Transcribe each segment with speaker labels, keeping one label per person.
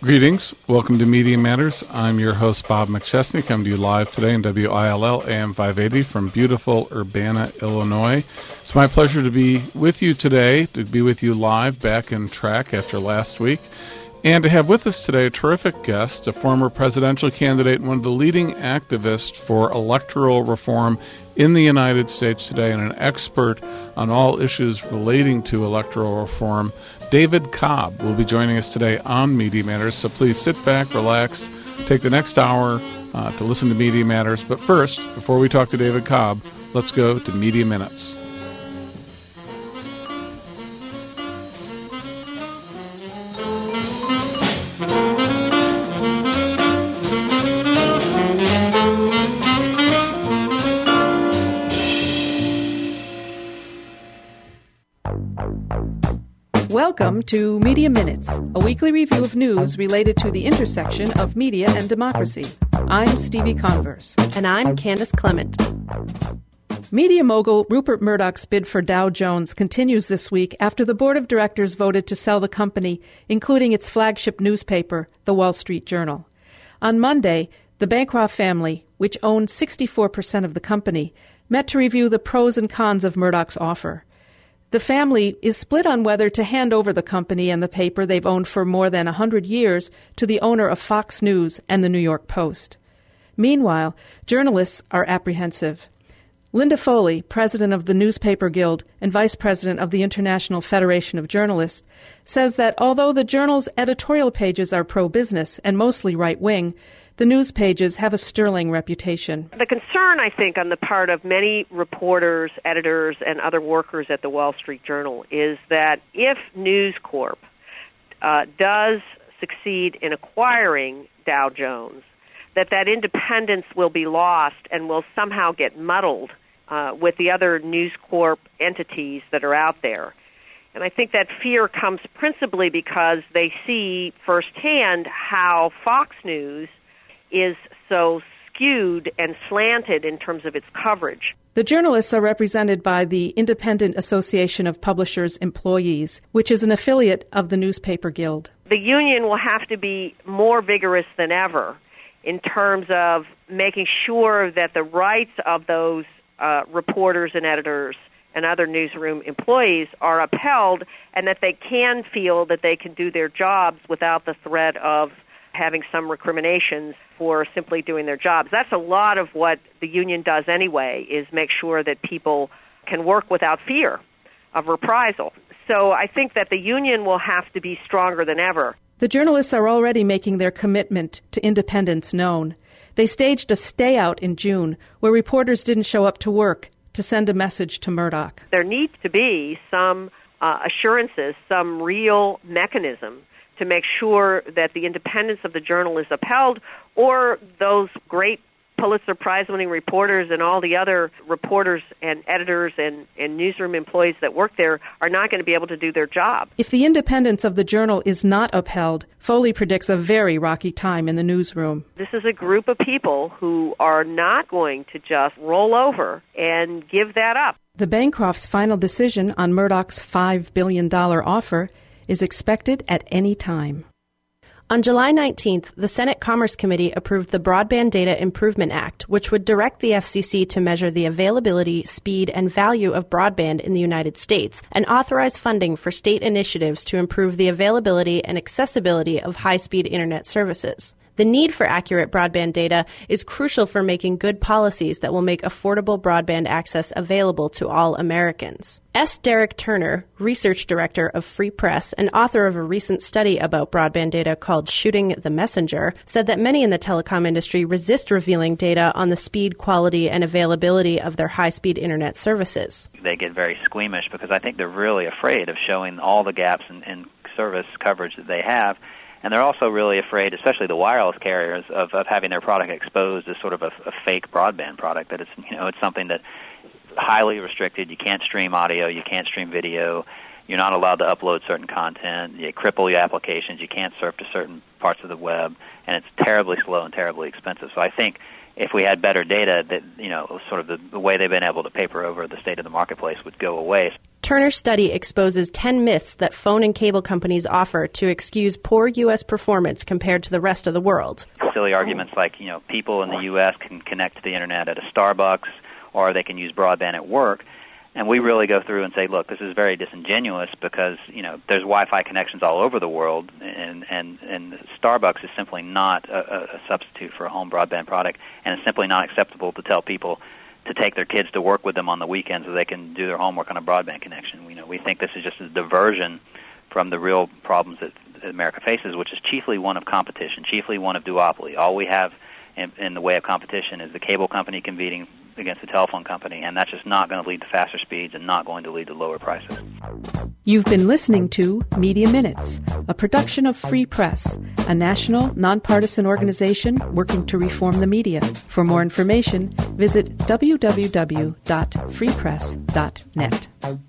Speaker 1: Greetings. Welcome to Media Matters. I'm your host, Bob McChesney, coming to you live today in WILL AM 580 from beautiful Urbana, Illinois. It's my pleasure to be with you today, to be with you live back in track after last week, and to have with us today a terrific guest, a former presidential candidate and one of the leading activists for electoral reform in the United States today, and an expert on all issues relating to electoral reform. David Cobb will be joining us today on Media Matters, so please sit back, relax, take the next hour to listen to Media Matters. But first, before we talk to David Cobb, let's go to Media Minutes.
Speaker 2: Welcome to Media Minutes, a weekly review of news related to the intersection of media and democracy. I'm Stevie Converse.
Speaker 3: And I'm Candace Clement.
Speaker 2: Media mogul Rupert Murdoch's bid for Dow Jones continues this week after the board of directors voted to sell the company, including its flagship newspaper, The Wall Street Journal. On Monday, the Bancroft family, which owned 64% of the company, met to review the pros and cons of Murdoch's offer. The family is split on whether to hand over the company and the paper they've owned for more than 100 years to the owner of Fox News and the New York Post. Meanwhile, journalists are apprehensive. Linda Foley, president of the Newspaper Guild and vice president of the International Federation of Journalists, says that although the journal's editorial pages are pro-business and mostly right-wing, the news pages have a sterling reputation.
Speaker 4: The concern, I think, on the part of many reporters, editors, and other workers at the Wall Street Journal is that if News Corp does succeed in acquiring Dow Jones, that independence will be lost and will somehow get muddled with the other News Corp entities that are out there. And I think that fear comes principally because they see firsthand how Fox News is so skewed and slanted in terms of its coverage.
Speaker 2: The journalists are represented by the Independent Association of Publishers' Employees, which is an affiliate of the Newspaper Guild.
Speaker 4: The union will have to be more vigorous than ever in terms of making sure that the rights of those reporters and editors and other newsroom employees are upheld, and that they can feel that they can do their jobs without the threat of having some recriminations for simply doing their jobs. That's a lot of what the union does anyway, is make sure that people can work without fear of reprisal. So I think that the union will have to be stronger than ever.
Speaker 2: The journalists are already making their commitment to independence known. They staged a stay-out in June where reporters didn't show up to work to send a message to Murdoch.
Speaker 4: There needs to be some assurances, some real mechanism to make sure that the independence of the journal is upheld, or those great Pulitzer Prize-winning reporters and all the other reporters and editors and newsroom employees that work there are not going to be able to do their job.
Speaker 2: If the independence of the journal is not upheld, Foley predicts a very rocky time in the newsroom.
Speaker 4: This is a group of people who are not going to just roll over and give that up.
Speaker 2: The Bancrofts' final decision on Murdoch's $5 billion offer is expected at any time.
Speaker 3: On July 19th, the Senate Commerce Committee approved the Broadband Data Improvement Act, which would direct the FCC to measure the availability, speed, and value of broadband in the United States and authorize funding for state initiatives to improve the availability and accessibility of high-speed Internet services. The need for accurate broadband data is crucial for making good policies that will make affordable broadband access available to all Americans. S. Derek Turner, research director of Free Press and author of a recent study about broadband data called Shooting the Messenger, said that many in the telecom industry resist revealing data on the speed, quality, and availability of their high-speed Internet services.
Speaker 5: They get very squeamish because I think they're really afraid of showing all the gaps in service coverage that they have. And they're also really afraid, especially the wireless carriers, of having their product exposed as sort of a fake broadband product, that it's something that highly restricted. You can't stream audio, you can't stream video, you're not allowed to upload certain content, you cripple your applications, you can't surf to certain parts of the web, and it's terribly slow and terribly expensive. So I think if we had better data, that sort of the way they've been able to paper over the state of the marketplace would go away.
Speaker 3: Turner's study exposes 10 myths that phone and cable companies offer to excuse poor U.S. performance compared to the rest of the world.
Speaker 5: Silly arguments like, people in the U.S. can connect to the Internet at a Starbucks, or they can use broadband at work. And we really go through and say, look, this is very disingenuous because, there's Wi-Fi connections all over the world, and Starbucks is simply not a substitute for a home broadband product, and it's simply not acceptable to tell people to take their kids to work with them on the weekends so they can do their homework on a broadband connection. We think this is just a diversion from the real problems that America faces, which is chiefly one of competition, chiefly one of duopoly. All we have in the way of competition is the cable company competing against the telephone company, and that's just not going to lead to faster speeds and not going to lead to lower prices.
Speaker 2: You've been listening to Media Minutes, a production of Free Press, a national, nonpartisan organization working to reform the media. For more information, visit www.freepress.net.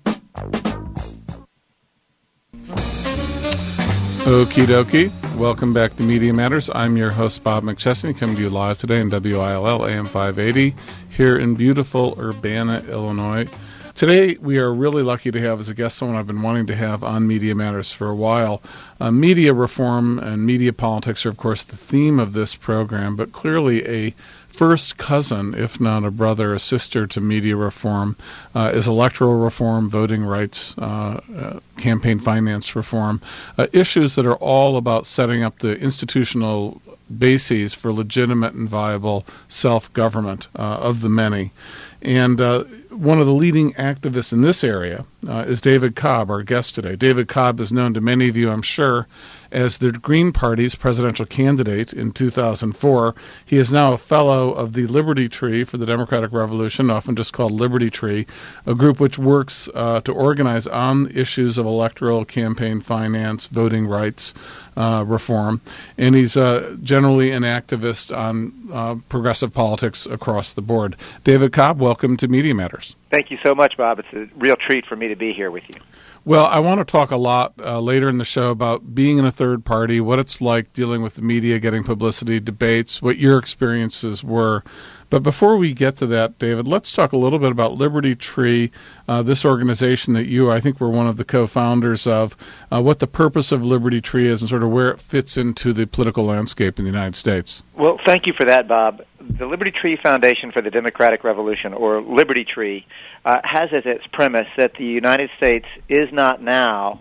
Speaker 1: Okie dokie. Welcome back to Media Matters. I'm your host, Bob McChesney, coming to you live today in WILL AM 580 here in beautiful Urbana, Illinois. Today, we are really lucky to have as a guest someone I've been wanting to have on Media Matters for a while. Media reform and media politics are, of course, the theme of this program, but clearly a first cousin, if not a brother, a sister to media reform, is electoral reform, voting rights, campaign finance reform, issues that are all about setting up the institutional bases for legitimate and viable self-government of the many. And one of the leading activists in this area is David Cobb, our guest today. David Cobb is known to many of you, I'm sure, as the Green Party's presidential candidate in 2004. He is now a fellow of the Liberty Tree for the Democratic Revolution, often just called Liberty Tree, a group which works to organize on issues of electoral campaign finance, voting rights reform. And he's generally an activist on progressive politics across the board. David Cobb, welcome to Media Matters.
Speaker 6: Thank you so much, Bob. It's a real treat for me to be here with you.
Speaker 1: Well, I want to talk a lot later in the show about being in a third party, what it's like dealing with the media, getting publicity, debates, what your experiences were. But before we get to that, David, let's talk a little bit about Liberty Tree, this organization that you, I think, were one of the co-founders of, what the purpose of Liberty Tree is and sort of where it fits into the political landscape in the United States.
Speaker 6: Well, thank you for that, Bob. The Liberty Tree Foundation for the Democratic Revolution, or Liberty Tree, has as its premise that the United States is not now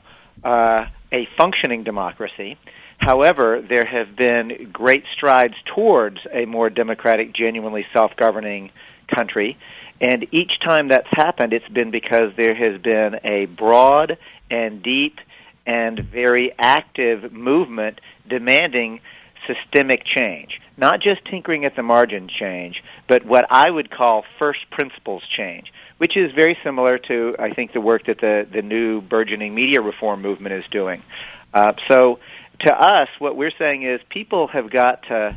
Speaker 6: a functioning democracy. However, there have been great strides towards a more democratic, genuinely self-governing country, and each time that's happened, it's been because there has been a broad and deep and very active movement demanding systemic change. Not just tinkering at the margin change, but what I would call first principles change, which is very similar to, I think, the work that the new burgeoning media reform movement is doing. So to us, what we're saying is people have got to,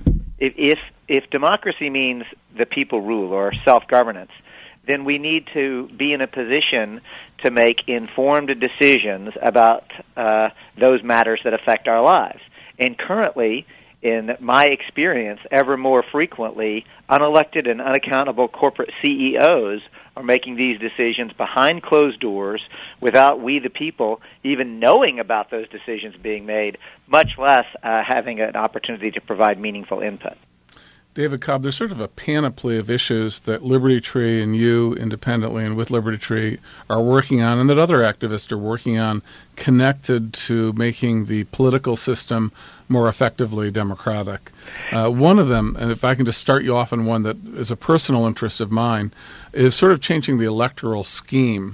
Speaker 6: if democracy means the people rule or self-governance, then we need to be in a position to make informed decisions about those matters that affect our lives. And currently, in my experience, ever more frequently, unelected and unaccountable corporate CEOs are making these decisions behind closed doors without we, the people, even knowing about those decisions being made, much less having an opportunity to provide meaningful input.
Speaker 1: David Cobb, there's sort of a panoply of issues that Liberty Tree and you independently and with Liberty Tree are working on and that other activists are working on connected to making the political system more effectively democratic. One of them, and if I can just start you off on one that is a personal interest of mine, is sort of changing the electoral scheme.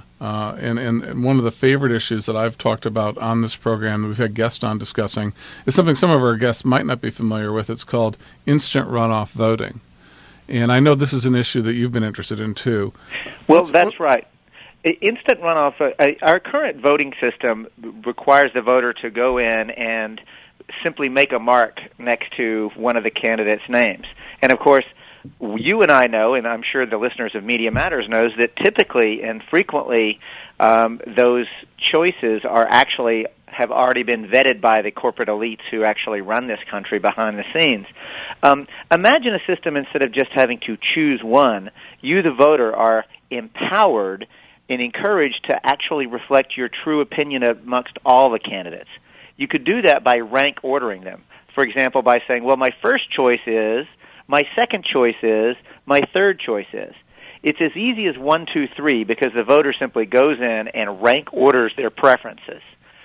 Speaker 1: And one of the favorite issues that I've talked about on this program that we've had guests on discussing is something some of our guests might not be familiar with. It's called instant runoff voting. And I know this is an issue that you've been interested in, too.
Speaker 6: Well, that's right. Instant runoff, our current voting system requires the voter to go in and simply make a mark next to one of the candidates' names. And, of course, you and I know, and I'm sure the listeners of Media Matters knows, that typically and frequently those choices have already been vetted by the corporate elites who actually run this country behind the scenes. Imagine a system instead of just having to choose one, you, the voter, are empowered and encouraged to actually reflect your true opinion amongst all the candidates. You could do that by rank ordering them. For example, by saying, well, my first choice is, my second choice is, my third choice is. It's as easy as 1, 2, 3 because the voter simply goes in and rank orders their preferences.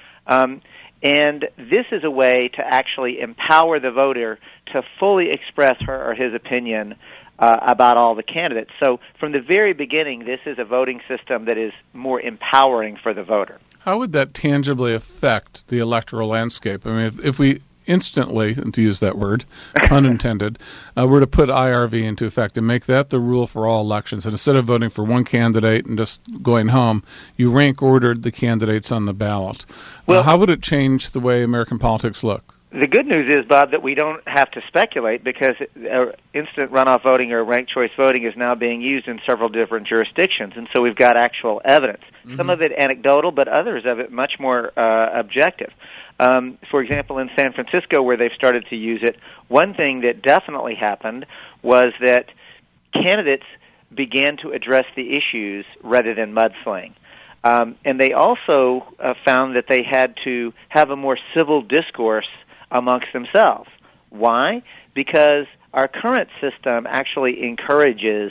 Speaker 6: And this is a way to actually empower the voter to fully express her or his opinion about all the candidates. So from the very beginning, this is a voting system that is more empowering for the voter.
Speaker 1: How would that tangibly affect the electoral landscape? I mean, if we instantly, and to use that word, pun intended, were to put IRV into effect and make that the rule for all elections, and instead of voting for one candidate and just going home, you rank ordered the candidates on the ballot. Well, how would it change the way American politics look?
Speaker 6: The good news is, Bob, that we don't have to speculate because instant runoff voting or ranked choice voting is now being used in several different jurisdictions, and so we've got actual evidence. Mm-hmm. Some of it anecdotal, but others of it much more objective. For example, in San Francisco, where they've started to use it, one thing that definitely happened was that candidates began to address the issues rather than mudslinging. And they also found that they had to have a more civil discourse amongst themselves. Why? Because our current system actually encourages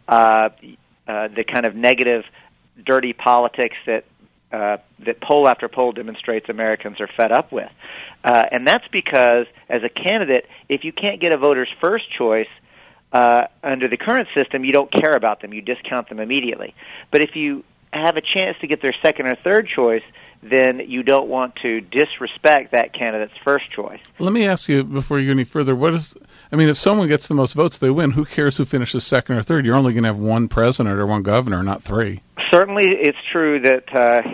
Speaker 6: the kind of negative, dirty politics that poll after poll demonstrates Americans are fed up with. And that's because, as a candidate, if you can't get a voter's first choice under the current system, you don't care about them. You discount them immediately. But if you have a chance to get their second or third choice, then you don't want to disrespect that candidate's first choice.
Speaker 1: Let me ask you, before you go any further, if someone gets the most votes, they win. Who cares who finishes second or third? You're only going to have one president or one governor, not three.
Speaker 6: Certainly, it's true that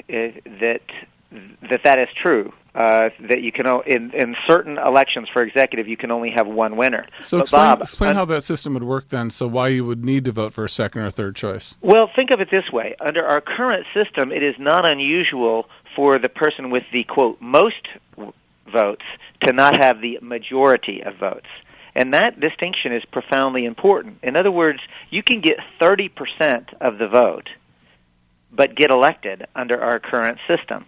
Speaker 6: that is true. That you can in certain elections for executive, you can only have one winner.
Speaker 1: So explain how that system would work then. So why you would need to vote for a second or third choice?
Speaker 6: Well, think of it this way: under our current system, it is not unusual for the person with the quote most votes to not have the majority of votes. And that distinction is profoundly important. In other words, you can get 30% of the vote, but get elected under our current system.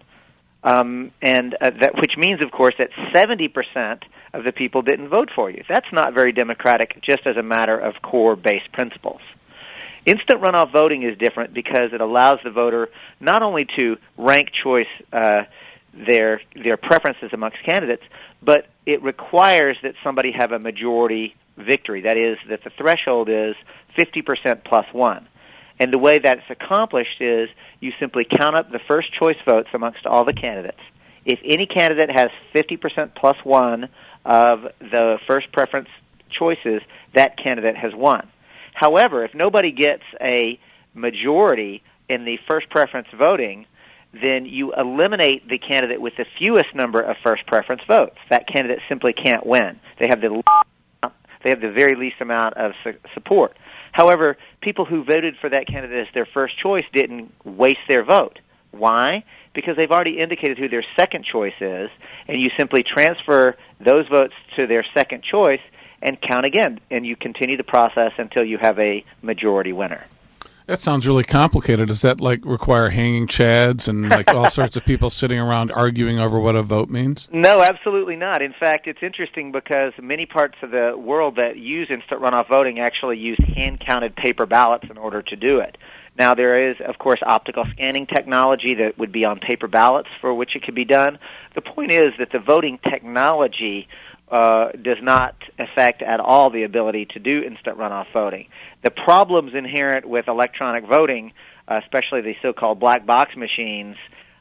Speaker 6: Which means, of course, that 70% of the people didn't vote for you. That's not very democratic, just as a matter of core-based principles. Instant runoff voting is different because it allows the voter not only to rank choice their preferences amongst candidates, but it requires that somebody have a majority victory. That is, that the threshold is 50% plus one. And the way that's accomplished is you simply count up the first choice votes amongst all the candidates. If any candidate has 50% plus one of the first preference choices, that candidate has won. However, if nobody gets a majority in the first preference voting, then you eliminate the candidate with the fewest number of first preference votes. That candidate simply can't win. They have the very least amount of support. However, people who voted for that candidate as their first choice didn't waste their vote. Why? Because they've already indicated who their second choice is, and you simply transfer those votes to their second choice and count again, and you continue the process until you have a majority winner.
Speaker 1: That sounds really complicated. Does that require hanging chads and all sorts of people sitting around arguing over what a vote means?
Speaker 6: No, absolutely not. In fact, it's interesting because many parts of the world that use instant runoff voting actually use hand-counted paper ballots in order to do it. Now, there is, of course, optical scanning technology that would be on paper ballots for which it could be done. The point is that the voting technology does not affect at all the ability to do instant runoff voting. The problems inherent with electronic voting, especially the so-called black box machines,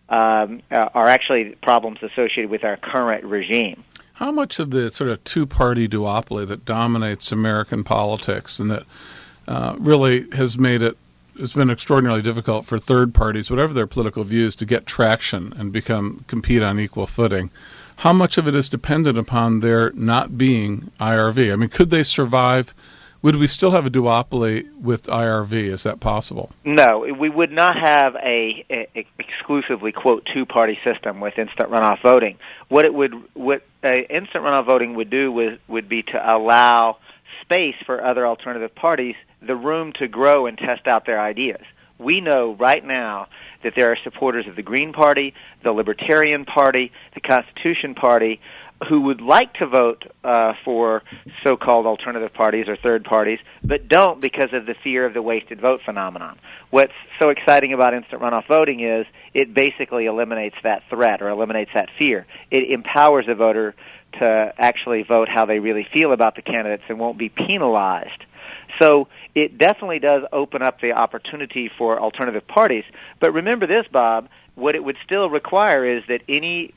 Speaker 6: are actually problems associated with our current regime.
Speaker 1: How much of the sort of two-party duopoly that dominates American politics and that really has made it's been extraordinarily difficult for third parties, whatever their political views, to get traction and compete on equal footing? How much of it is dependent upon there not being IRV? I mean, could they survive? Would we still have a duopoly with IRV? Is that possible? No,
Speaker 6: we would not have a exclusively, quote, two-party system with instant runoff voting. What instant runoff voting would do would be to allow space for other alternative parties, the room to grow and test out their ideas. we know right now that there are supporters of the Green Party, the Libertarian Party, the Constitution Party, who would like to vote for so-called alternative parties or third parties, but don't because of the fear of the wasted vote phenomenon. What's so exciting about instant runoff voting is it basically eliminates that threat or eliminates that fear. It empowers a voter to actually vote how they really feel about the candidates and won't be penalized. So it definitely does open up the opportunity for alternative parties. But remember this, Bob, what it would still require is that any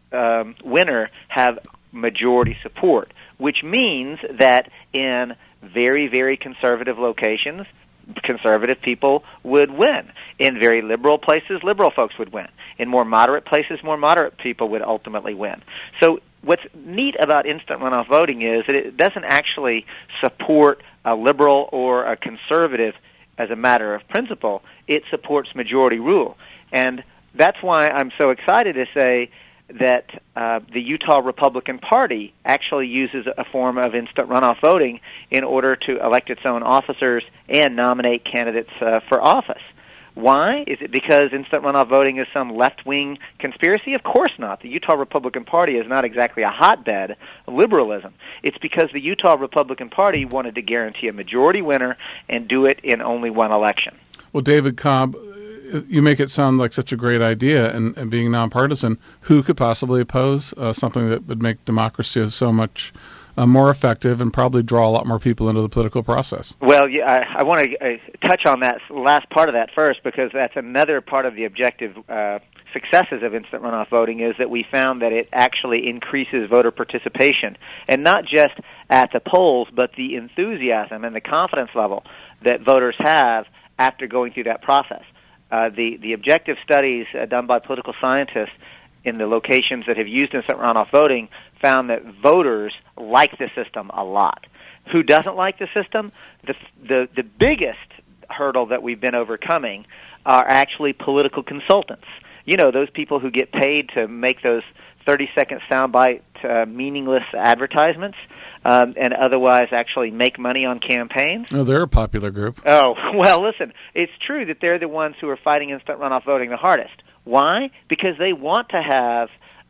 Speaker 6: winner have majority support, which means that in very, very conservative locations, conservative people would win. In very liberal places, liberal folks would win. In more moderate places, more moderate people would ultimately win. So what's neat about instant runoff voting is that it doesn't actually support a liberal or a conservative as a matter of principle. It supports majority rule. And that's why I'm so excited to say that the Utah Republican Party actually uses a form of instant runoff voting in order to elect its own officers and nominate candidates for office. Why? Is it because instant runoff voting is some left-wing conspiracy? Of course not. The Utah Republican Party is not exactly a hotbed of liberalism. It's because the Utah Republican Party wanted to guarantee a majority winner and do it in only one election.
Speaker 1: Well, David Cobb, you make it sound like such a great idea, and being nonpartisan, who could possibly oppose something that would make democracy so much more effective and probably draw a lot more people into the political process?
Speaker 6: Well, yeah, I want to touch on that last part of that first, because that's another part of the objective successes of instant runoff voting is that we found that it actually increases voter participation, and not just at the polls, but the enthusiasm and the confidence level that voters have after going through that process. The objective studies done by political scientists in the locations that have used instant runoff voting found that voters like the system a lot. Who doesn't like the system? The biggest hurdle that we've been overcoming are actually political consultants. You know, those people who get paid to make those 30-second soundbite meaningless advertisements and otherwise actually make money on campaigns.
Speaker 1: Oh, they're a popular group.
Speaker 6: Oh, well, listen, it's true that they're the ones who are fighting instant runoff voting the hardest. Why? Because they want to have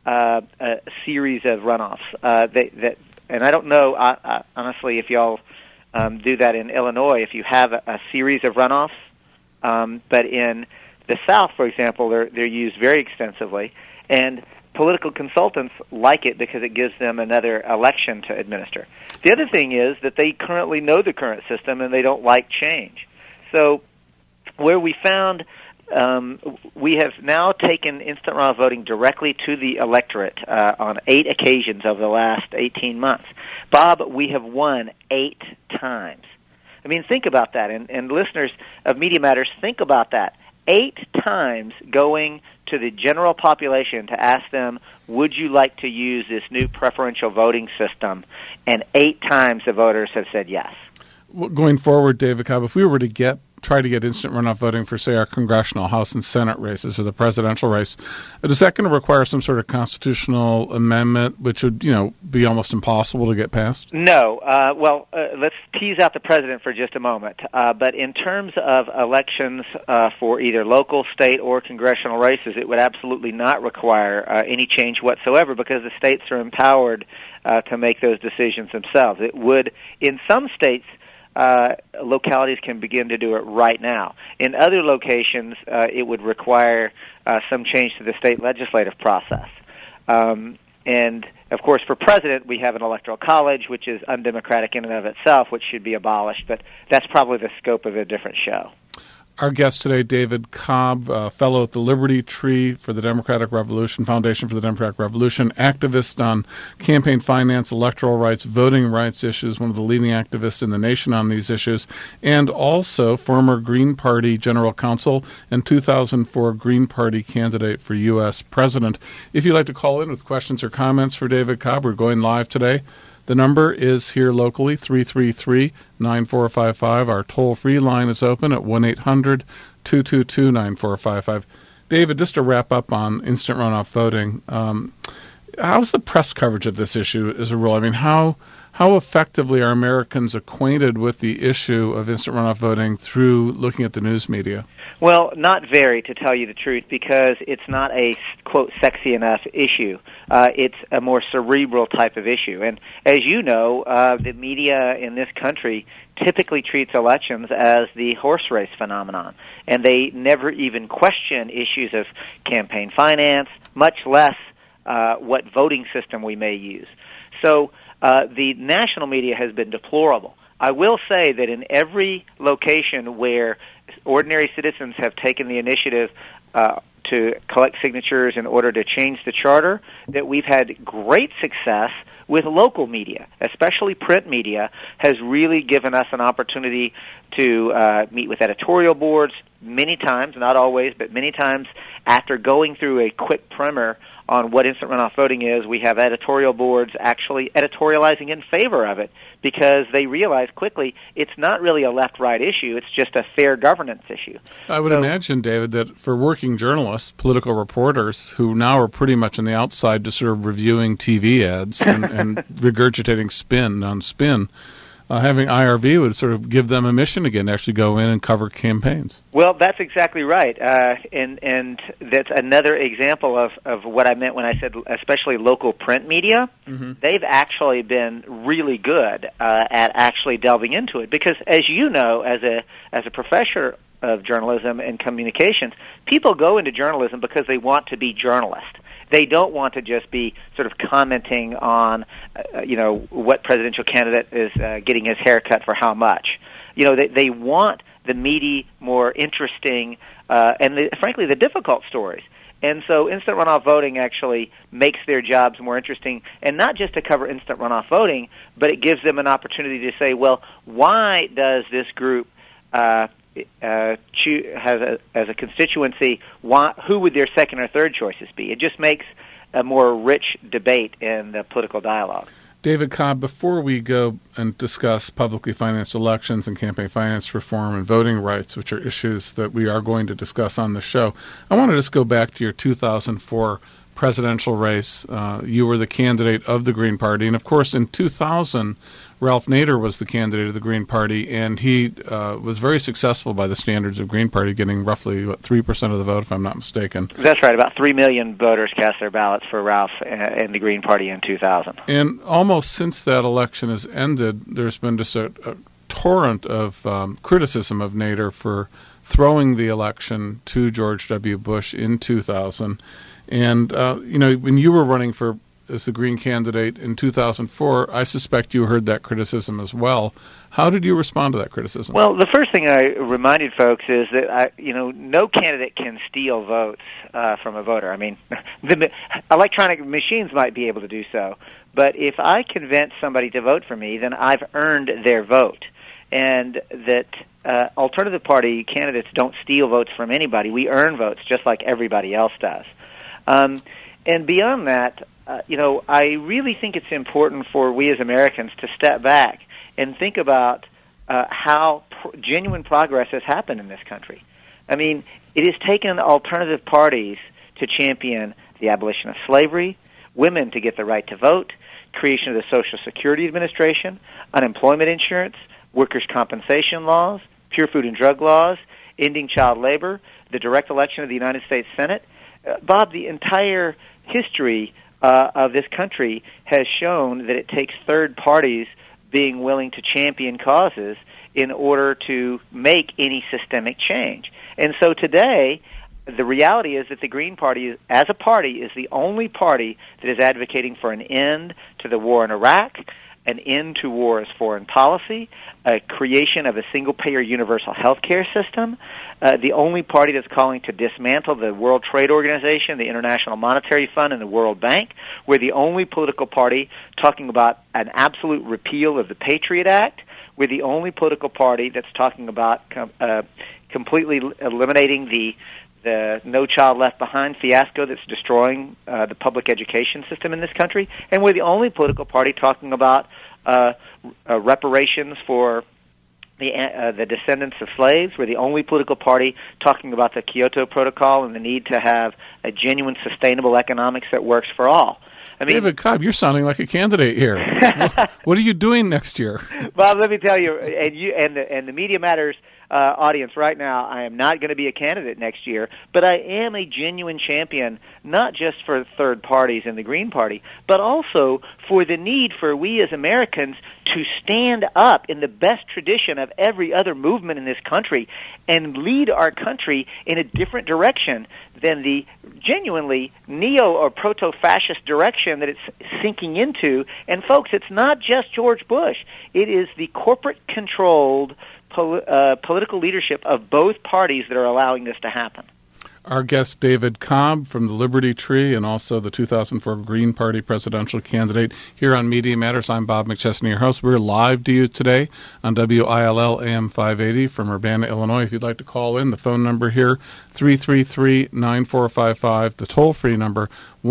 Speaker 6: a series of runoffs. And I don't know, honestly, if y'all do that in Illinois, if you have a series of runoffs. But in the South, for example, they're used very extensively. And political consultants like it because it gives them another election to administer. The other thing is that they currently know the current system and they don't like change. So where we found we have now taken instant runoff voting directly to the electorate on 8 occasions over the last 18 months. Bob, we have won 8 times. I mean, think about that. And listeners of Media Matters, think about that. 8 times going to the general population to ask them, would you like to use this new preferential voting system? And 8 times the voters have said yes.
Speaker 1: Going forward, David Cobb, if we were to try to get instant runoff voting for, say, our congressional House and Senate races or the presidential race, is that going to require some sort of constitutional amendment, which would, be almost impossible to get passed?
Speaker 6: No. Let's tease out the president for just a moment. But in terms of elections for either local, state, or congressional races, it would absolutely not require any change whatsoever because the states are empowered to make those decisions themselves. It would, in some states, localities can begin to do it right now. In other locations, it would require some change to the state legislative process. And, of course, for president, we have an electoral college, which is undemocratic in and of itself, which should be abolished, but that's probably the scope of a different show.
Speaker 1: Our guest today, David Cobb, fellow at the Liberty Tree for the Democratic Revolution, Foundation for the Democratic Revolution, activist on campaign finance, electoral rights, voting rights issues, one of the leading activists in the nation on these issues, and also former Green Party General Counsel and 2004 Green Party candidate for U.S. President. If you'd like to call in with questions or comments for David Cobb, we're going live today. The number is here locally, 333-9455. Our toll-free line is open at 1-800-222-9455. David, just to wrap up on instant runoff voting, how's the press coverage of this issue as a rule? I mean, how effectively are Americans acquainted with the issue of instant runoff voting through looking at the news media?
Speaker 6: Well, not very, to tell you the truth, because it's not a, quote, sexy enough issue. It's a more cerebral type of issue. And as you know, the media in this country typically treats elections as the horse race phenomenon. And they never even question issues of campaign finance, much less what voting system we may use. So the national media has been deplorable. I will say that in every location where ordinary citizens have taken the initiative to collect signatures in order to change the charter, that we've had great success with local media, especially print media, has really given us an opportunity to meet with editorial boards many times, not always, but many times after going through a quick primer on what instant runoff voting is. We have editorial boards actually editorializing in favor of it because they realize quickly it's not really a left-right issue, it's just a fair governance issue.
Speaker 1: I would imagine, David, that for working journalists, political reporters, who now are pretty much on the outside just sort of reviewing TV ads and regurgitating spin on spin, having IRV would sort of give them a mission again to actually go in and cover campaigns.
Speaker 6: Well, that's exactly right, and that's another example of what I meant when I said especially local print media. Mm-hmm. They've actually been really good at actually delving into it because, as you know, as a professor of journalism and communications, people go into journalism because they want to be journalists. They don't want to just be sort of commenting on, what presidential candidate is getting his hair cut for how much. They want the meaty, more interesting, and frankly, the difficult stories. And so instant runoff voting actually makes their jobs more interesting, and not just to cover instant runoff voting, but it gives them an opportunity to say, well, why does this group has as a constituency, who would their second or third choices be? It just makes a more rich debate in the political dialogue.
Speaker 1: David Cobb, before we go and discuss publicly financed elections and campaign finance reform and voting rights, which are issues that we are going to discuss on the show, I want to just go back to your 2004 presidential race. You were the candidate of the Green Party, and of course in 2000, Ralph Nader was the candidate of the Green Party, and he was very successful by the standards of Green Party, getting roughly 3% of the vote, if I'm not mistaken.
Speaker 6: That's right. About 3 million voters cast their ballots for Ralph and the Green Party in 2000.
Speaker 1: And almost since that election has ended, there's been just a torrent of criticism of Nader for throwing the election to George W. Bush in 2000. And, when you were running as the Green candidate in 2004, I suspect you heard that criticism as well. How did you respond to that criticism?
Speaker 6: Well, the first thing I reminded folks is that, no candidate can steal votes from a voter. I mean, the electronic machines might be able to do so. But if I convince somebody to vote for me, then I've earned their vote. And that alternative party candidates don't steal votes from anybody. We earn votes just like everybody else does. And beyond that, I really think it's important for we as Americans to step back and think about how genuine progress has happened in this country. I mean, it has taken alternative parties to champion the abolition of slavery, women to get the right to vote, creation of the Social Security Administration, unemployment insurance, workers' compensation laws, pure food and drug laws, ending child labor, the direct election of the United States Senate. Bob, the entire history of this country has shown that it takes third parties being willing to champion causes in order to make any systemic change. And so today, the reality is that the Green Party, as a party, is the only party that is advocating for an end to the war in Iraq, an end to war as foreign policy, a creation of a single-payer universal health care system, the only party that's calling to dismantle the World Trade Organization, the International Monetary Fund, and the World Bank. We're the only political party talking about an absolute repeal of the Patriot Act. We're the only political party that's talking about completely eliminating the No Child Left Behind fiasco that's destroying the public education system in this country. And we're the only political party talking about reparations for the descendants of slaves. We're the only political party talking about the Kyoto Protocol and the need to have a genuine sustainable economics that works for all. I mean,
Speaker 1: David Cobb, you're sounding like a candidate here. What are you doing next year?
Speaker 6: Bob, let me tell you, and the Media Matters audience right now, I am not going to be a candidate next year, but I am a genuine champion, not just for third parties in the Green Party, but also for the need for we as Americans to stand up in the best tradition of every other movement in this country and lead our country in a different direction than the genuinely neo- or proto-fascist direction that it's sinking into. And folks, it's not just George Bush. It is the corporate-controlled political leadership of both parties that are allowing this to happen.
Speaker 1: Our guest, David Cobb from the Liberty Tree and also the 2004 Green Party presidential candidate here on Media Matters. I'm Bob McChesney, your host. We're live to you today on WILL AM 580 from Urbana, Illinois. If you'd like to call in, the phone number here, 333-9455, the toll-free number,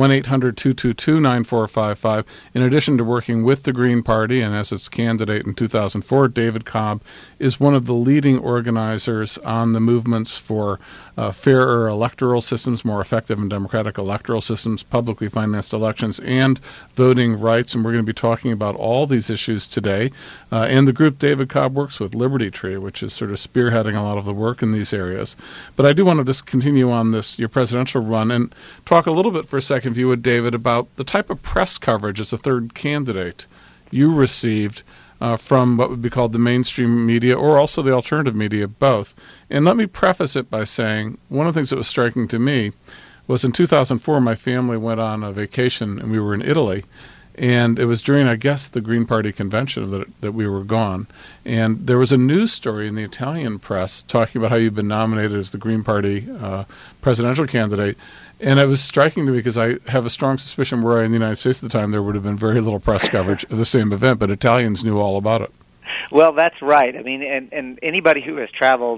Speaker 1: 1-800-222-9455. In addition to working with the Green Party and as its candidate in 2004, David Cobb is one of the leading organizers on the movements for fairer electoral systems, more effective and democratic electoral systems, publicly financed elections, and voting rights. And we're going to be talking about all these issues today. And the group David Cobb works with, Liberty Tree, which is sort of spearheading a lot of the work in these areas. But I do want to just continue on this, your presidential run, and talk a little bit for a second, if you would, David, about the type of press coverage as a third candidate you received from what would be called the mainstream media or also the alternative media, both. And let me preface it by saying one of the things that was striking to me was in 2004, my family went on a vacation and we were in Italy. And it was during, I guess, the Green Party convention that we were gone. And there was a news story in the Italian press talking about how you'd been nominated as the Green Party presidential candidate. And it was striking to me because I have a strong suspicion were I in the United States at the time, there would have been very little press coverage of the same event, but Italians knew all about it.
Speaker 6: Well, that's right. I mean, and anybody who has traveled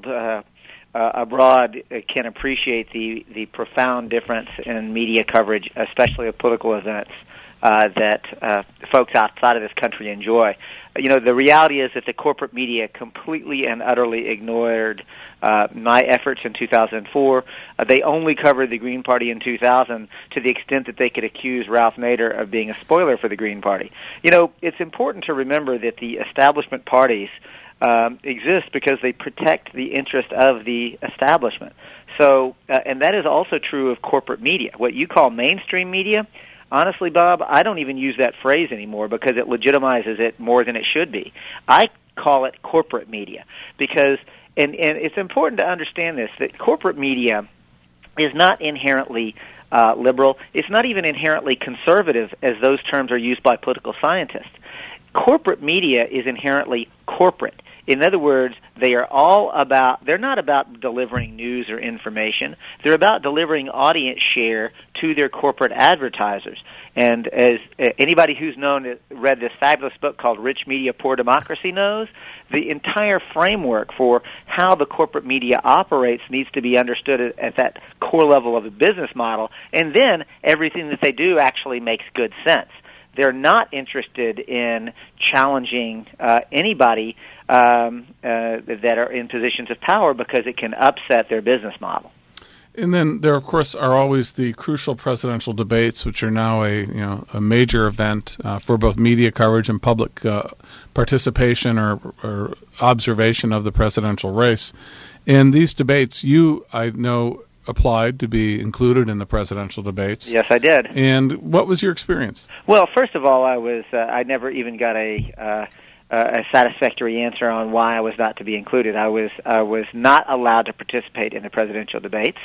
Speaker 6: abroad can appreciate the profound difference in media coverage, especially of political events, that folks outside of this country enjoy. You know, the reality is that the corporate media completely and utterly ignored my efforts in 2004. They only covered the Green Party in 2000 to the extent that they could accuse Ralph Nader of being a spoiler for the Green Party. You know, it's important to remember that the establishment parties exist because they protect the interest of the establishment. So, and that is also true of corporate media. What you call mainstream media, honestly, Bob, I don't even use that phrase anymore because it legitimizes it more than it should be. I call it corporate media because, and it's important to understand this, that corporate media is not inherently liberal. It's not even inherently conservative, as those terms are used by political scientists. Corporate media is inherently corporate. In other words, they're not about delivering news or information. They're about delivering audience share to their corporate advertisers. And as anybody who's read this fabulous book called Rich Media, Poor Democracy knows, the entire framework for how the corporate media operates needs to be understood at that core level of the business model. And then everything that they do actually makes good sense. They're not interested in challenging anybody that are in positions of power because it can upset their business model.
Speaker 1: And then there, of course, are always the crucial presidential debates, which are now a major event for both media coverage and public participation or observation of the presidential race. In these debates, I know, applied to be included in the presidential debates.
Speaker 6: Yes, I did.
Speaker 1: And what was your experience?
Speaker 6: Well, first of all, I never even got a satisfactory answer on why I was not to be included. I was not allowed to participate in the presidential debates.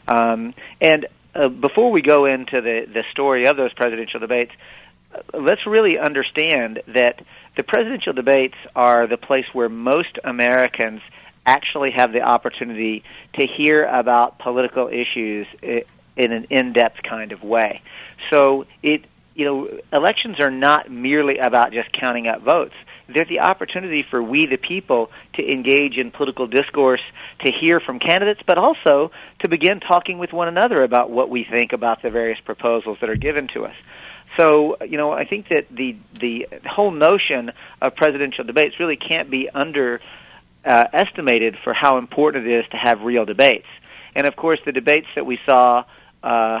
Speaker 6: Before we go into the story of those presidential debates, let's really understand that the presidential debates are the place where most Americans actually have the opportunity to hear about political issues in an in-depth kind of way. So elections are not merely about just counting up votes. They're the opportunity for we the people to engage in political discourse, to hear from candidates, but also to begin talking with one another about what we think about the various proposals that are given to us. So, I think that the whole notion of presidential debates really can't be estimated for how important it is to have real debates. And of course, the debates that we saw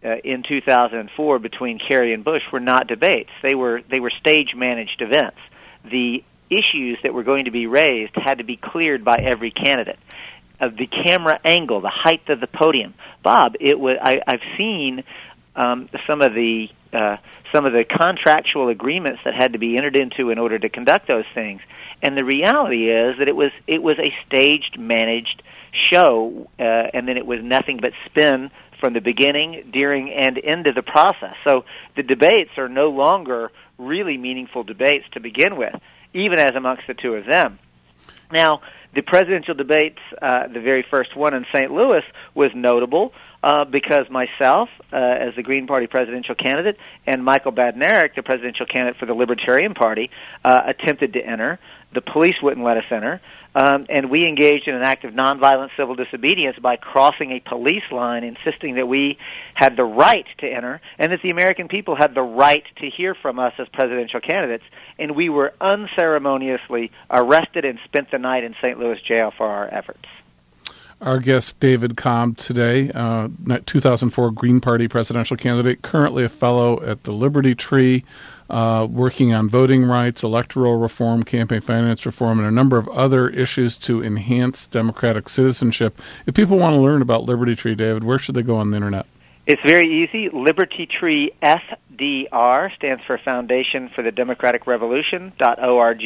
Speaker 6: in 2004 between Kerry and Bush were not debates. They were stage-managed events. The issues that were going to be raised had to be cleared by every candidate. The camera angle, the height of the podium. Bob, I've seen some of the contractual agreements that had to be entered into in order to conduct those things. And the reality is that it was a staged, managed show, and then it was nothing but spin from the beginning, during, and into the process. So the debates are no longer really meaningful debates to begin with, even as amongst the two of them. Now, the presidential debates, the very first one in St. Louis, was notable because myself, as the Green Party presidential candidate, and Michael Badnarik, the presidential candidate for the Libertarian Party, attempted to enter. The police wouldn't let us enter, and we engaged in an act of nonviolent civil disobedience by crossing a police line, insisting that we had the right to enter and that the American people had the right to hear from us as presidential candidates, and we were unceremoniously arrested and spent the night in St. Louis jail for our efforts.
Speaker 1: Our guest, David Cobb, today, 2004 Green Party presidential candidate, currently a fellow at the Liberty Tree, working on voting rights, electoral reform, campaign finance reform, and a number of other issues to enhance democratic citizenship. If people want to learn about Liberty Tree, David, where should they go on the Internet?
Speaker 6: It's very easy. Liberty Tree FDR stands for Foundation for the Democratic Revolution.org.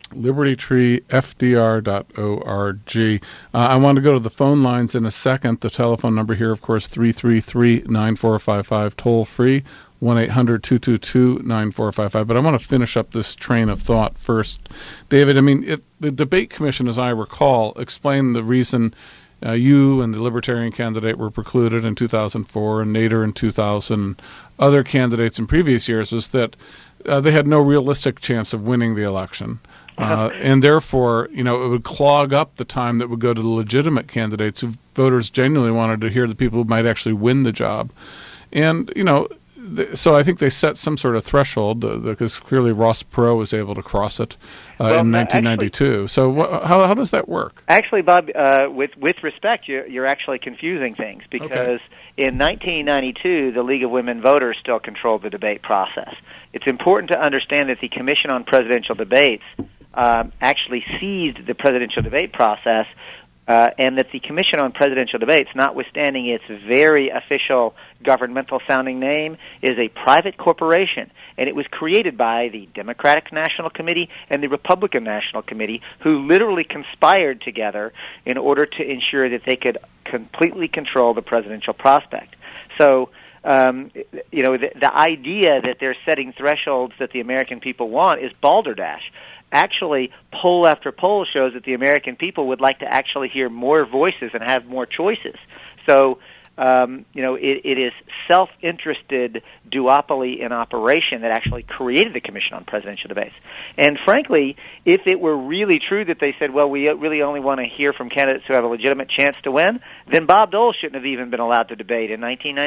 Speaker 6: LibertyTreeFDR.org. I want to go to the phone lines in a second. The telephone number here, of course, 333-9455, toll free, 1-800-222-9455. But I want to finish up this train of thought first. David, I mean, the debate commission, as I recall, explained the reason you and the Libertarian candidate were precluded in 2004 and Nader in 2000, other candidates in previous years, was that they had no realistic chance of winning the election. And therefore, it would clog up the time that would go to the legitimate candidates who voters genuinely wanted to hear, the people who might actually win the job. And, so I think they set some sort of threshold because clearly Ross Perot was able to cross it in 1992. Actually, so how does that work? Actually, Bob, with respect, you're actually confusing things because in 1992, the League of Women Voters still controlled the debate process. It's important to understand that the Commission on Presidential Debates actually seized the presidential debate process, and that the Commission on Presidential Debates, notwithstanding its very official governmental-sounding name, is a private corporation, and it was created by the Democratic National Committee and the Republican National Committee, who literally conspired together in order to ensure that they could completely control the presidential prospect. So, the idea that they're setting thresholds that the American people want is balderdash. Actually, poll after poll shows that the American people would like to actually hear more voices and have more choices. So, it is self-interested duopoly in operation that actually created the Commission on Presidential Debates. And frankly, if it were really true that they said, well, we really only want to hear from candidates who have a legitimate chance to win, then Bob Dole shouldn't have even been allowed to debate in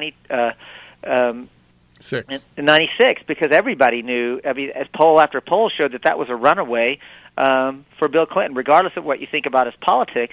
Speaker 6: 1996, because everybody knew, as poll after poll showed that was a runaway for Bill Clinton, regardless of what you think about his politics.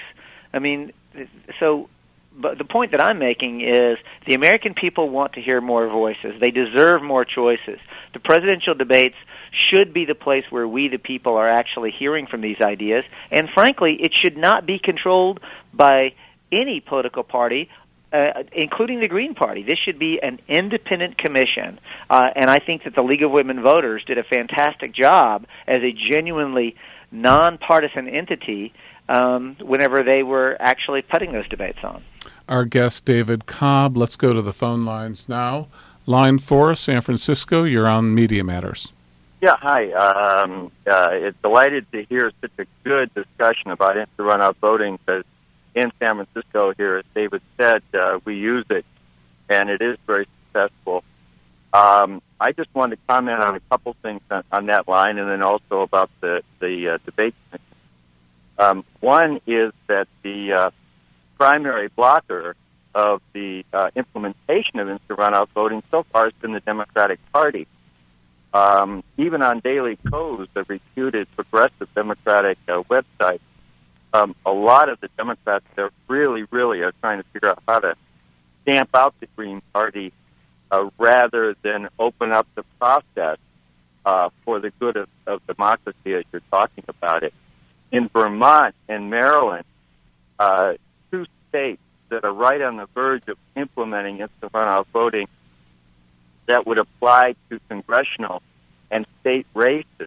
Speaker 6: But the point that I'm making is the American people want to hear more voices. They deserve more choices. The presidential debates should be the place where we, the people, are actually hearing from these ideas. And frankly, it should not be controlled by any political party, including the Green Party. This should be an independent commission, and I think that the League of Women Voters did a fantastic job as a genuinely nonpartisan entity whenever they were actually putting those debates on.
Speaker 1: Our guest, David Cobb. Let's go to the phone lines now. Line 4, San Francisco, you're on Media Matters.
Speaker 7: Yeah, hi. It's delighted to hear such a good discussion about instant runout voting, because in San Francisco here, as David said, we use it, and it is very successful. I just wanted to comment on a couple things on that line, and then also about the debate. One is that the primary blocker of the implementation of instant runout voting so far has been the Democratic Party. Even on Daily Kos, the reputed progressive Democratic website, a lot of the Democrats there really are trying to figure out how to stamp out the Green Party rather than open up the process for the good of democracy as you're talking about it. In Vermont and Maryland, two states that are right on the verge of implementing instant runoff voting that would apply to congressional and state races.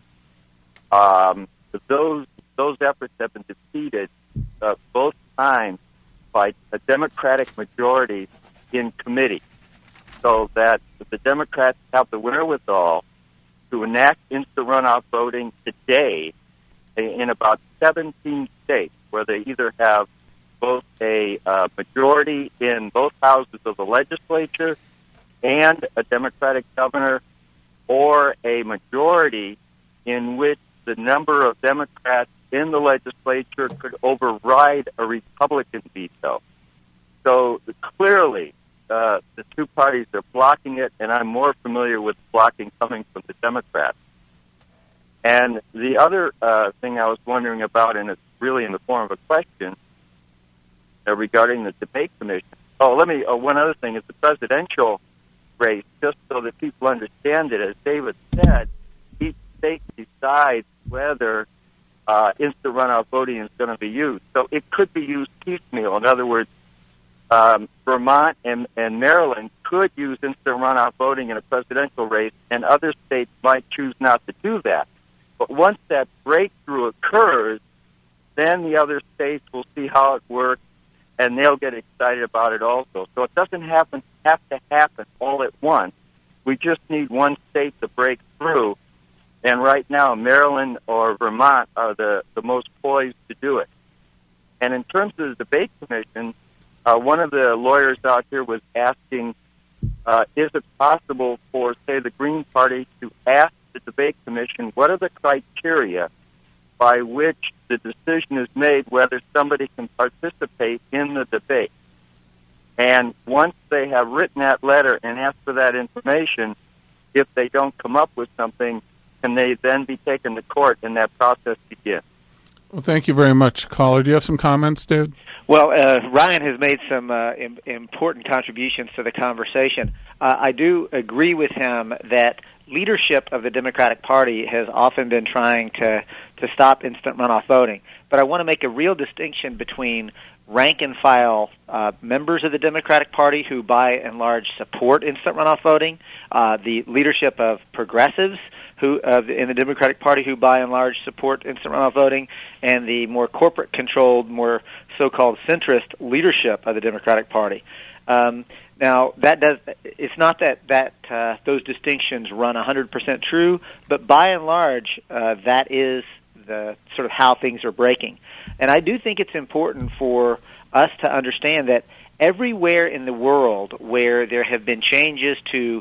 Speaker 7: Those efforts have been defeated both times by a Democratic majority in committee, so that the Democrats have the wherewithal to enact instant runoff voting today in about 17 states, where they either have both a majority in both houses of the legislature and a Democratic governor, or a majority in which the number of Democrats in the legislature could override a Republican veto. So clearly, the two parties are blocking it, and I'm more familiar with blocking coming from the Democrats. And the other thing I was wondering about, and it's really in the form of a question, regarding the debate commission. One other thing is the presidential race, just so that people understand it. As David said, each state decides whether instant runoff voting is going to be used. So it could be used piecemeal. In other words, Vermont and Maryland could use instant runoff voting in a presidential race, and other states might choose not to do that. But once that breakthrough occurs, then the other states will see how it works, and they'll get excited about it also. So it doesn't have to happen all at once. We just need one state to break through, and right now Maryland or Vermont are the most poised to do it. And in terms of the debate commission, one of the lawyers out here was asking, is it possible for, say, the Green Party to ask the debate commission what are the criteria by which the decision is made whether somebody can participate in the debate. And once they have written that letter and asked for that information, if they don't come up with something, can they then be taken to court and that process begins?
Speaker 1: Well, thank you very much, caller. Do you have some comments, David?
Speaker 8: Well, Ryan has made some important contributions to the conversation. I do agree with him that leadership of the Democratic Party has often been trying to stop instant runoff voting. But I want to make a real distinction between rank-and-file members of the Democratic Party who, by and large, support instant runoff voting, the leadership of progressives who in the Democratic Party who, by and large, support instant runoff voting, and the more corporate-controlled, more so-called centrist leadership of the Democratic Party. Now, it's not that those distinctions run 100% true, but by and large, that is the sort of how things are breaking. And I do think it's important for us to understand that everywhere in the world where there have been changes to